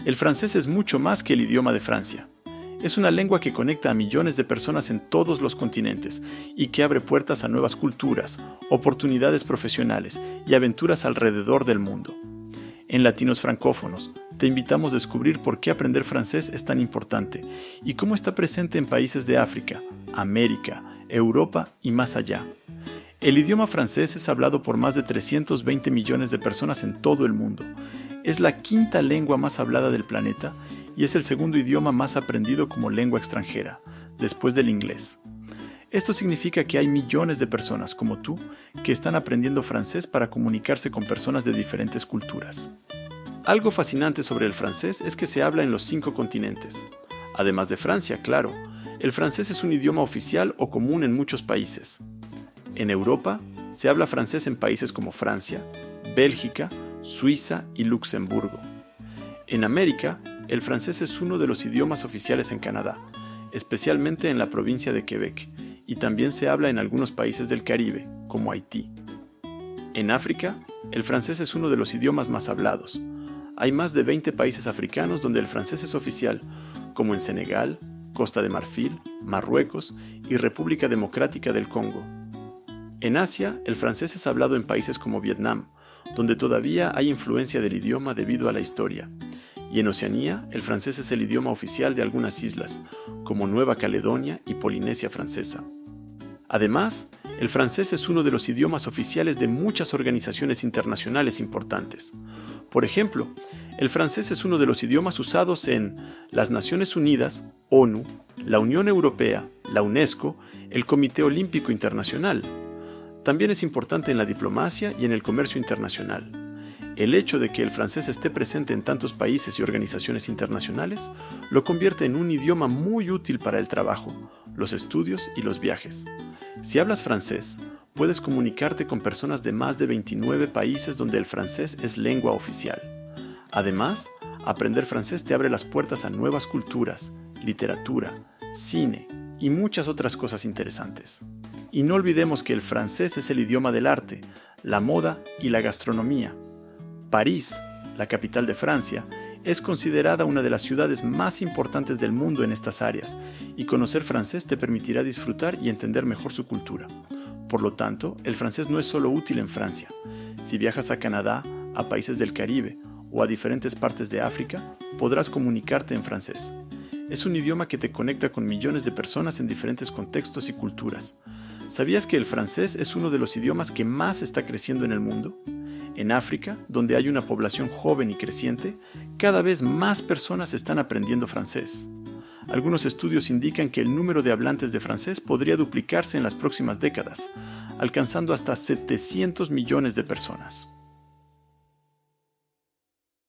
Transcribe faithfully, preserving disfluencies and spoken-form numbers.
El francés es mucho más que el idioma de Francia. Es una lengua que conecta a millones de personas en todos los continentes y que abre puertas a nuevas culturas, oportunidades profesionales y aventuras alrededor del mundo. En Latinos Francófonos, te invitamos a descubrir por qué aprender francés es tan importante y cómo está presente en países de África, América, Europa y más allá. El idioma francés es hablado por más de trescientos veinte millones de personas en todo el mundo. Es la quinta lengua más hablada del planeta y es el segundo idioma más aprendido como lengua extranjera, después del inglés. Esto significa que hay millones de personas como tú que están aprendiendo francés para comunicarse con personas de diferentes culturas. Algo fascinante sobre el francés es que se habla en los cinco continentes. Además de Francia, claro, el francés es un idioma oficial o común en muchos países. En Europa, se habla francés en países como Francia, Bélgica, Suiza y Luxemburgo. En América, el francés es uno de los idiomas oficiales en Canadá, especialmente en la provincia de Quebec, y también se habla en algunos países del Caribe, como Haití. En África, el francés es uno de los idiomas más hablados. Hay más de veinte países africanos donde el francés es oficial, como en Senegal, Costa de Marfil, Marruecos y República Democrática del Congo. En Asia, el francés es hablado en países como Vietnam, donde todavía hay influencia del idioma debido a la historia. Y en Oceanía, el francés es el idioma oficial de algunas islas, como Nueva Caledonia y Polinesia Francesa. Además, el francés es uno de los idiomas oficiales de muchas organizaciones internacionales importantes. Por ejemplo, el francés es uno de los idiomas usados en las Naciones Unidas, ONU, la Unión Europea, la UNESCO, el Comité Olímpico Internacional. También es importante en la diplomacia y en el comercio internacional. El hecho de que el francés esté presente en tantos países y organizaciones internacionales lo convierte en un idioma muy útil para el trabajo, los estudios y los viajes. Si hablas francés, puedes comunicarte con personas de más de veintinueve países donde el francés es lengua oficial. Además, aprender francés te abre las puertas a nuevas culturas, literatura, cine y muchas otras cosas interesantes. Y no olvidemos que el francés es el idioma del arte, la moda y la gastronomía. París, la capital de Francia, es considerada una de las ciudades más importantes del mundo en estas áreas, y conocer francés te permitirá disfrutar y entender mejor su cultura. Por lo tanto, el francés no es solo útil en Francia. Si viajas a Canadá, a países del Caribe o a diferentes partes de África, podrás comunicarte en francés. Es un idioma que te conecta con millones de personas en diferentes contextos y culturas. ¿Sabías que el francés es uno de los idiomas que más está creciendo en el mundo? En África, donde hay una población joven y creciente, cada vez más personas están aprendiendo francés. Algunos estudios indican que el número de hablantes de francés podría duplicarse en las próximas décadas, alcanzando hasta setecientos millones de personas.